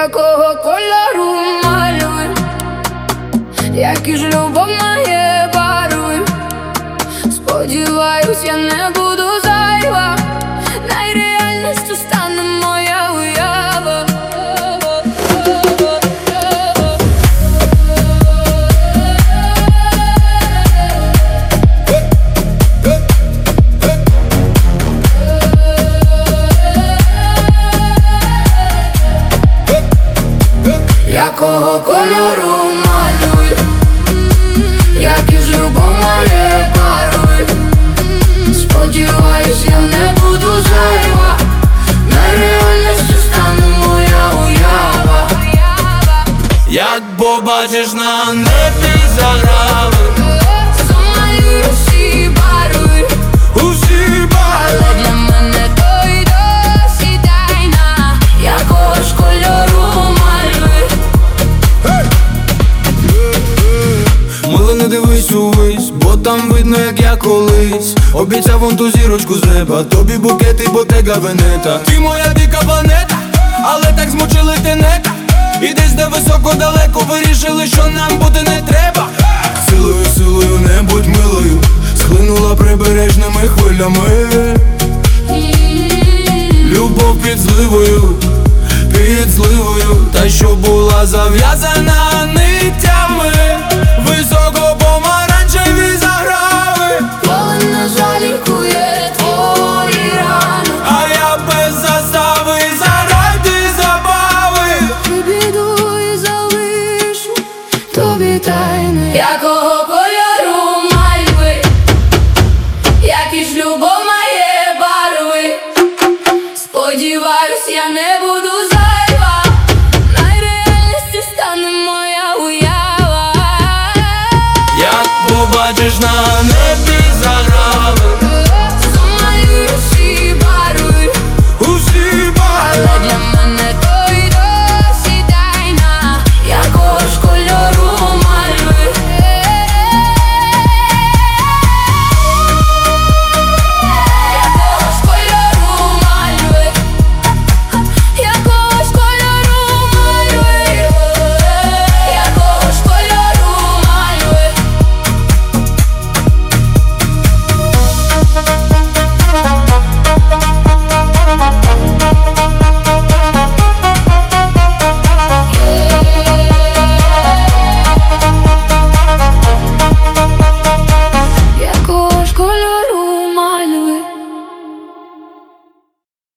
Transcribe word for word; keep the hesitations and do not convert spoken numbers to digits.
якого кольору малюй, які ж любов моє барвуй. Сподіваюсь, я не буду зайва, найреальністю стане моя уява. Якого кольору малюй, які ж любов моє барвуй. Сподіваюсь, я не буду зайва, найреальністю стане моя уява. Як побачиш на небі заграви, замалюй усі барви, усі барви. але для мене то й досі тайна, якого ж кольору малюй. Мило, не дивись увесь, бо там видно, як я колись обіцяв вон ту зірочку з неба, тобі букети, Ботега Венета. Ти моя дика планета, але так змучили тенета. І десь де високо далеко вирішили, що нам бути не треба. Силою, силою, не будь милою, схлинула прибережними хвилями. Любов під зливою, під зливою, та що була зав'язана ниттями. Високо помаранчеві заграви, Поле не жалікує твої рани, а я без застави заради забави. піду і залишу тобі тайни, якого кольору мальви, які ж любов моє барви. Сподіваюсь, я не буду